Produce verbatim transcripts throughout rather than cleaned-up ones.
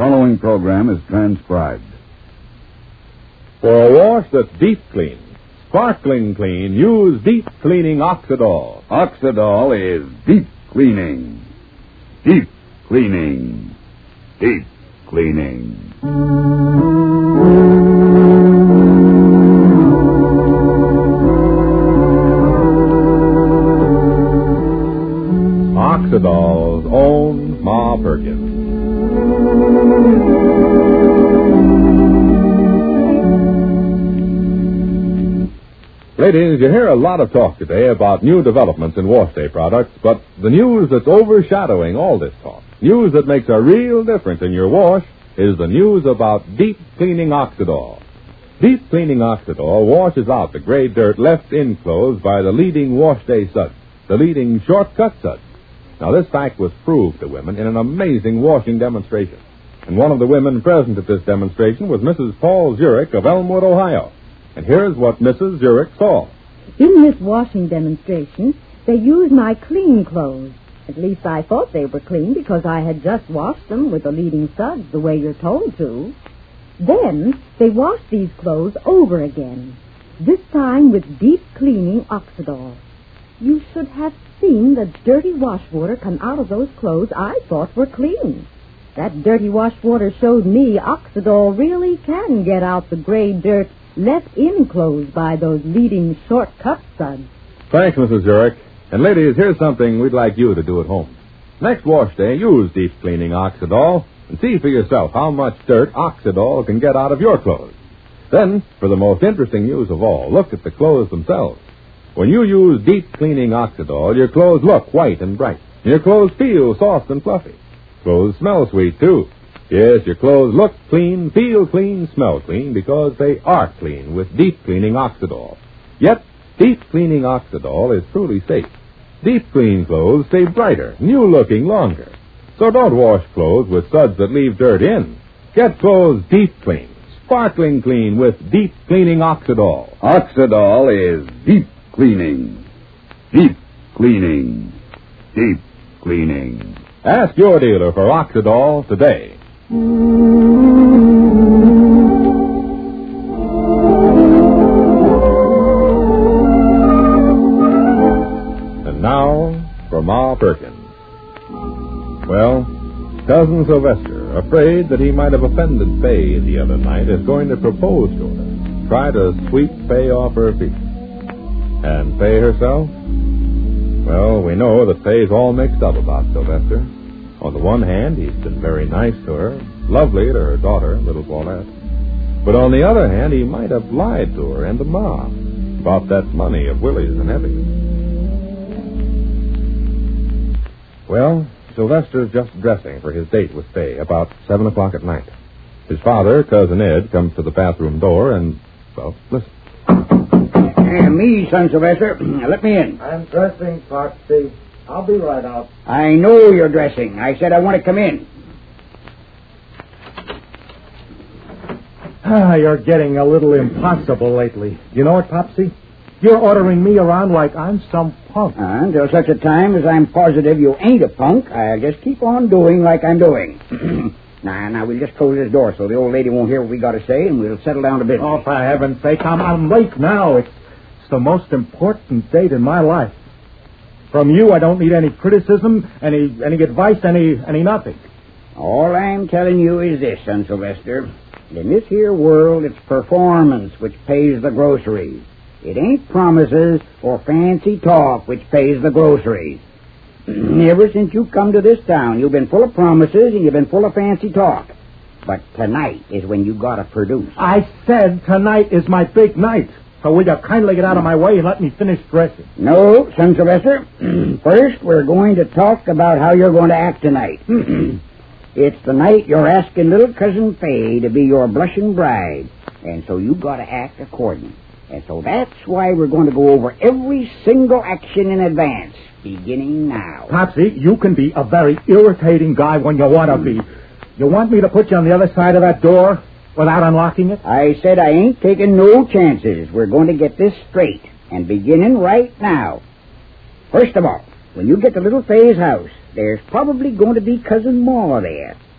following program is transcribed. For a wash that's deep clean, sparkling clean, use Deep Cleaning Oxidol. Oxidol is deep cleaning. Deep cleaning. Deep cleaning. Oxidol's own Ma Perkins. Ladies, you hear a lot of talk today about new developments in wash day products, but the news that's overshadowing all this talk, news that makes a real difference in your wash, is the news about Deep Cleaning Oxidol. Deep Cleaning Oxidol washes out the gray dirt left in clothes by the leading wash day suds, the leading shortcut suds. Now, this fact was proved to women in an amazing washing demonstration. And one of the women present at this demonstration was Missus Paul Zurich of Elmwood, Ohio. And here's what Missus Zurich saw. In this washing demonstration, they used my clean clothes. At least I thought they were clean because I had just washed them with the leading suds the way you're told to. Then they washed these clothes over again, this time with Deep Cleaning Oxidol. You should have seen the dirty wash water come out of those clothes I thought were clean. That dirty wash water showed me Oxidol really can get out the gray dirt left in clothes by those leading shortcut suds. Thanks, Missus Zurich. And ladies, here's something we'd like you to do at home. Next wash day, use Deep Cleaning Oxidol and see for yourself how much dirt Oxidol can get out of your clothes. Then, for the most interesting news of all, look at the clothes themselves. When you use Deep Cleaning Oxidol, your clothes look white and bright. Your clothes feel soft and fluffy. Clothes smell sweet, too. Yes, your clothes look clean, feel clean, smell clean, because they are clean with Deep Cleaning Oxidol. Yet, Deep Cleaning Oxidol is truly safe. Deep clean clothes stay brighter, new-looking longer. So don't wash clothes with suds that leave dirt in. Get clothes deep clean, sparkling clean with Deep Cleaning Oxidol. Oxidol is deep cleaning. Deep cleaning. Deep cleaning. Ask your dealer for Oxidol today. And now for Ma Perkins. Well, Cousin Sylvester, afraid that he might have offended Fay the other night, is going to propose to her, try to sweep Fay off her feet. And Fay herself? Well, we know that Fay's all mixed up about Sylvester. On the one hand, he's been very nice to her, lovely to her daughter, little Paulette. But on the other hand, he might have lied to her and to Ma about that money of Willie's and Effie's. Well, Sylvester's just dressing for his date with Fay about seven o'clock at night. His father, Cousin Ed, comes to the bathroom door and, well, listen. Uh, me, son Sylvester. Let me in. I'm dressing, Foxy. I'll be right out. I know you're dressing. I said I want to come in. Ah, you're getting a little impossible lately. You know what, Popsy? You're ordering me around like I'm some punk. Uh, until such a time as I'm positive you ain't a punk, I'll just keep on doing like I'm doing. Now, now, we'll just close this door so the old lady won't hear what we got to say, and we'll settle down to business. Oh, for heaven's sake, I'm, I'm late now. It's, it's the most important date in my life. From you, I don't need any criticism, any any advice, any any nothing. All I'm telling you is this, son Sylvester. In this here world, it's performance which pays the groceries. It ain't promises or fancy talk which pays the groceries. Ever since you come to this town, you've been full of promises and you've been full of fancy talk. But tonight is when you gotta produce. I said tonight is my big night. So will you kindly get out of my way and let me finish dressing? No, son Sylvester. First, we're going to talk about how you're going to act tonight. It's the night you're asking little Cousin Fay to be your blushing bride. And so you gotta act according. And so that's why we're going to go over every single action in advance, beginning now. Popsy, you can be a very irritating guy when you want to be. You want me to put you on the other side of that door without unlocking it? I said I ain't taking no chances. We're going to get this straight, and beginning right now. First of all, when you get to little Fay's house, there's probably going to be Cousin Ma there.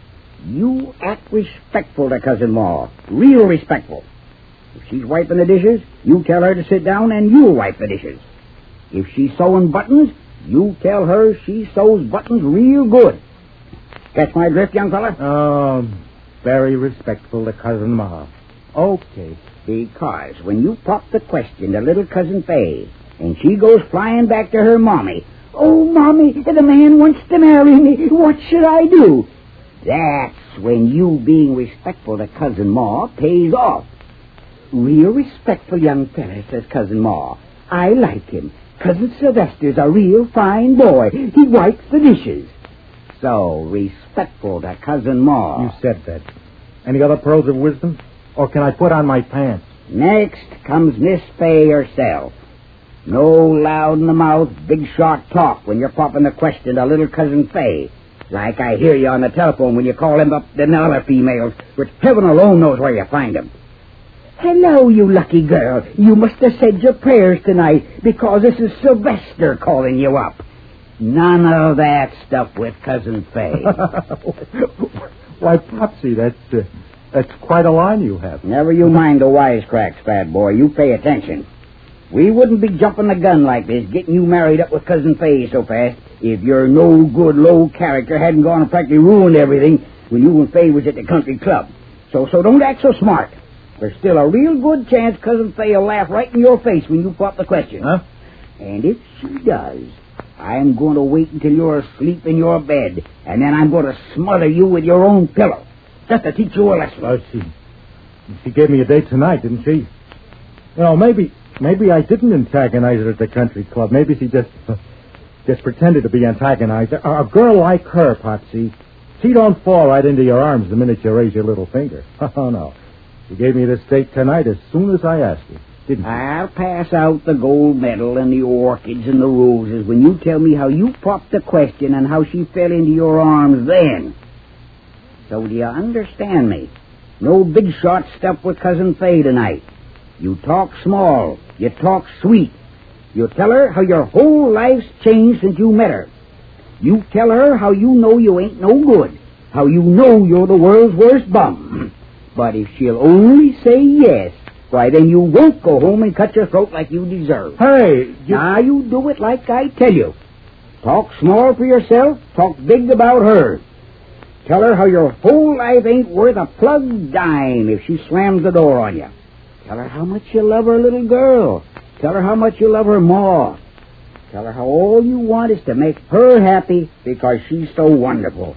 You act respectful to Cousin Ma. Real respectful. If she's wiping the dishes, you tell her to sit down and you'll wipe the dishes. If she's sewing buttons, you tell her she sews buttons real good. Catch my drift, young fella? Oh, very respectful to Cousin Ma. Okay. Because when you pop the question to little Cousin Fay, and she goes flying back to her mommy, "Oh, Mommy, the man wants to marry me. What should I do?" That's when you being respectful to Cousin Ma pays off. "Real respectful young fella," says Cousin Ma. "I like him. Cousin Sylvester's a real fine boy. He wipes the dishes." So, respectful to Cousin Ma. You said that. Any other pearls of wisdom? Or can I put on my pants? Next comes Miss Fay herself. No loud-in-the-mouth, big-shot talk when you're popping the question to little Cousin Fay. Like I hear you on the telephone when you call him up the other females, which heaven alone knows where you find them. "Hello, you lucky girl. You must have said your prayers tonight because this is Sylvester calling you up." None of that stuff with Cousin Fay. Why, Popsy, that's, uh, that's quite a line you have. Never you mind the wisecracks, fat boy. You pay attention. We wouldn't be jumping the gun like this, getting you married up with Cousin Fay so fast, if your no-good, low character hadn't gone and practically ruined everything when you and Fay was at the country club. So, so don't act so smart. There's still a real good chance Cousin Fay will laugh right in your face when you pop the question. Huh? And if she does, I'm going to wait until you're asleep in your bed, and then I'm going to smother you with your own pillow, just to teach you a lesson. Oh, she, she gave me a date tonight, didn't she? You know, maybe maybe I didn't antagonize her at the country club. Maybe she just uh, just pretended to be antagonized. A, a girl like her, Popsy, she don't fall right into your arms the minute you raise your little finger. Oh, no. She gave me this date tonight as soon as I asked her. Didn't I'll pass out the gold medal and the orchids and the roses when you tell me how you popped the question and how she fell into your arms then. So do you understand me? No big shot stuff with Cousin Fay tonight. You talk small. You talk sweet. You tell her how your whole life's changed since you met her. You tell her how you know you ain't no good. How you know you're the world's worst bum. But if she'll only say yes, why, then you won't go home and cut your throat like you deserve. Hey, you... Now, you do it like I tell you. Talk small for yourself, talk big about her. Tell her how your whole life ain't worth a plug dime if she slams the door on you. Tell her how much you love her little girl. Tell her how much you love her ma. Tell her how all you want is to make her happy because she's so wonderful.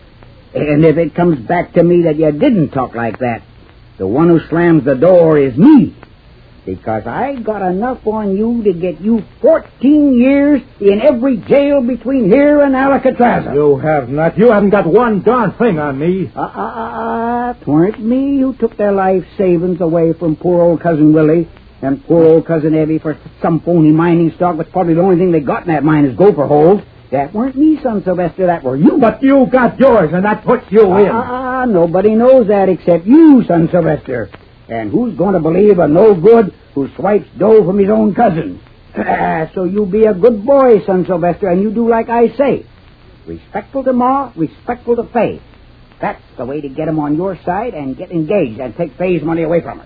And if it comes back to me that you didn't talk like that, the one who slams the door is me. Because I got enough on you to get you fourteen years in every jail between here and Alcatraz. You have not. You haven't got one darn thing on me. Ah, uh, ah, uh, ah, uh, 'tweren't me who took their life savings away from poor old Cousin Willie and poor old Cousin Evie for some phony mining stock, which probably the only thing they got in that mine is gopher holes. That weren't me, son Sylvester, that were you. But you got yours, and that puts you in. Ah, uh, nobody knows that except you, son Sylvester. And who's going to believe a no-good who swipes dough from his own cousin? So you be a good boy, son Sylvester, and you do like I say. Respectful to Ma, respectful to Fay. That's the way to get him on your side and get engaged and take Fay's money away from her.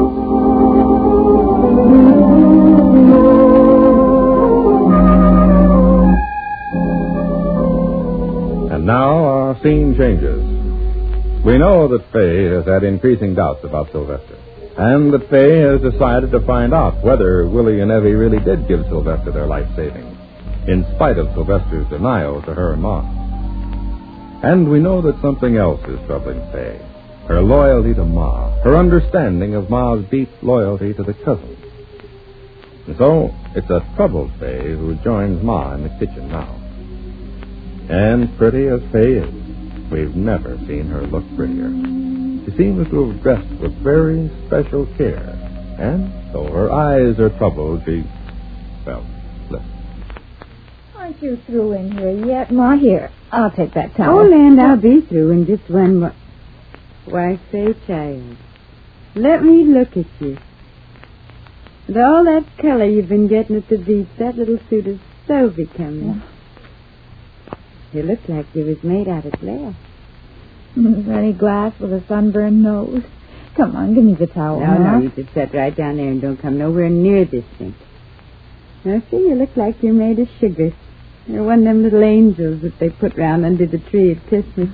And now our scene changes. We know that Fay has had increasing doubts about Sylvester, and that Fay has decided to find out whether Willie and Evie really did give Sylvester their life savings, in spite of Sylvester's denial to her and Ma. And we know that something else is troubling Fay, her loyalty to Ma, her understanding of Ma's deep loyalty to the cousin. And so, it's a troubled Fay who joins Ma in the kitchen now. And pretty as Fay is, we've never seen her look prettier. She seems to have dressed with very special care. And though her eyes are troubled, she... Well, listen. Aren't you through in here yet, Ma? Here, I'll take that towel. Oh, Land, I'll be through in just one more. Why, say, child, let me look at you. With all that color you've been getting at the beach, that little suit is so becoming. Yeah. You look like you was made out of glass. Is there any glass with a sunburned nose? Come on, give me the towel. No, Ma. no, you just sit right down there and don't come nowhere near this sink. Now, see, you look like you're made of sugar. You're one of them little angels that they put round under the tree at Christmas.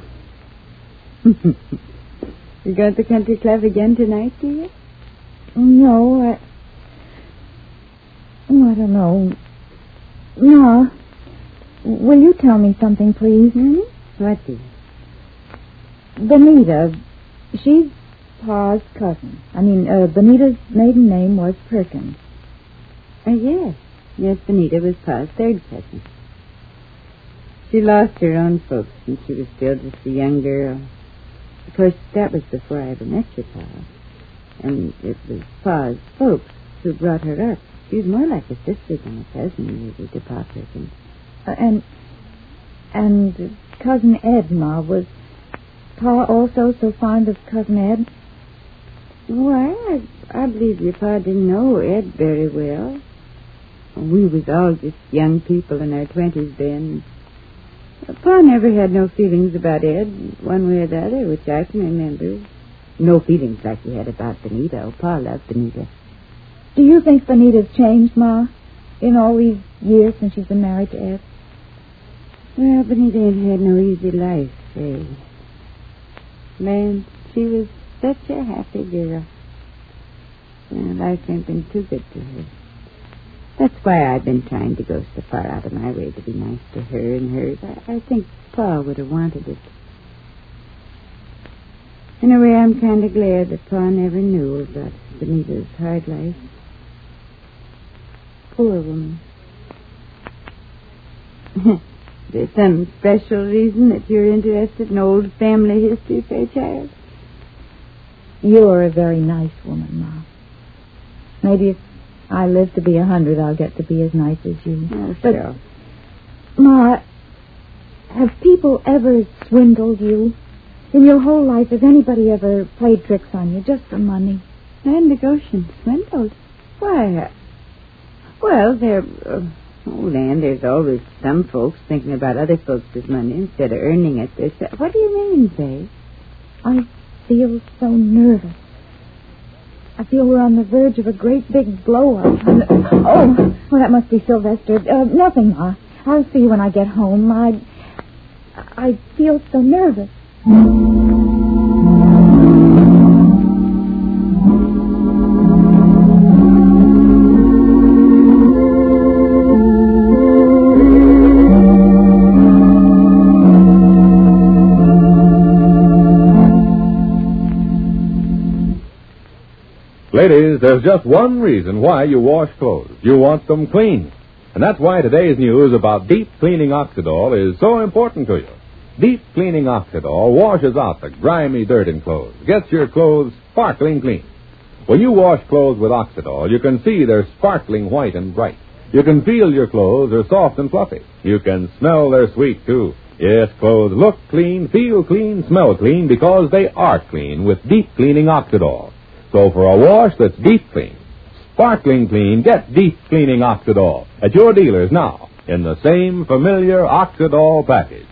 You go to the country club again tonight, do you? No, I... Oh, I don't know. Ma, will you tell me something, please? Hmm? What, dear? Benita, she's Pa's cousin. I mean, uh, Benita's maiden name was Perkins. Oh, yes. Yes, Benita was Pa's third cousin. She lost her own folks when she was still just a young girl. Of course, that was before I ever met your Pa. And it was Pa's folks who brought her up. She was more like a sister than a cousin, really, to Pa Perkins. Uh, and, and Cousin Ed, Ma, was Pa also so fond of Cousin Ed? Why, I, I believe your Pa didn't know Ed very well. We was all just young people in our twenties then. Pa never had no feelings about Ed, one way or the other, which I can remember. No feelings like he had about Benita. Oh, Pa loved Benita. Do you think Benita's changed, Ma, in all these years since she's been married to Ed? Well, Benita ain't had no easy life, eh? Man, she was such a happy girl. Well, life ain't been too good to her. That's why I've been trying to go so far out of my way to be nice to her and hers. I, I think Pa would have wanted it. In a way, I'm kind of glad that Pa never knew about Benita's hard life. Poor woman. There's some special reason that you're interested in old family history, Fairchild? You're a very nice woman, Ma. Maybe if I live to be a hundred, I'll get to be as nice as you. Oh, but, sure. Ma, have people ever swindled you? In your whole life, has anybody ever played tricks on you just for money? And the Goshen swindled? Why, uh, well, there... Uh, oh, Land, there's always some folks thinking about other folks' money instead of earning it. There's, uh, what do you mean, Faye? I feel so nervous. I feel we're on the verge of a great big blow-up. Oh, well, that must be Sylvester. Uh, nothing, Ma. I'll see you when I get home. I... I feel so nervous. Ladies, there's just one reason why you wash clothes. You want them clean. And that's why today's news about deep cleaning Oxidol is so important to you. Deep cleaning Oxidol washes out the grimy dirt in clothes, gets your clothes sparkling clean. When you wash clothes with Oxidol, you can see they're sparkling white and bright. You can feel your clothes are soft and fluffy. You can smell they're sweet, too. Yes, clothes look clean, feel clean, smell clean because they are clean with deep cleaning Oxidol. So for a wash that's deep clean, sparkling clean, get deep cleaning Oxidol at your dealers now in the same familiar Oxidol package.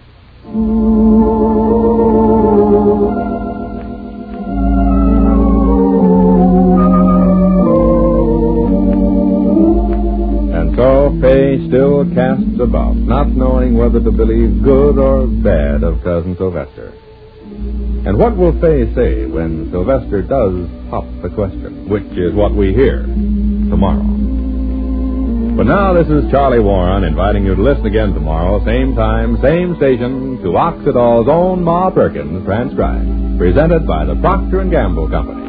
And so Faye still casts about, not knowing whether to believe good or bad of Cousin Sylvester. And what will Faye say when Sylvester does pop the question, which is what we hear tomorrow. But now this is Charlie Warren inviting you to listen again tomorrow, same time, same station, to Oxidol's own Ma Perkins transcribed, presented by the Procter and Gamble Company.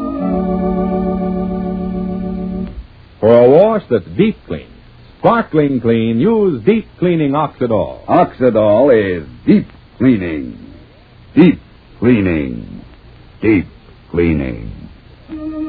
For a wash that's deep clean, sparkling clean, use deep cleaning Oxidol. Oxidol is deep cleaning. Deep cleaning. Deep cleaning.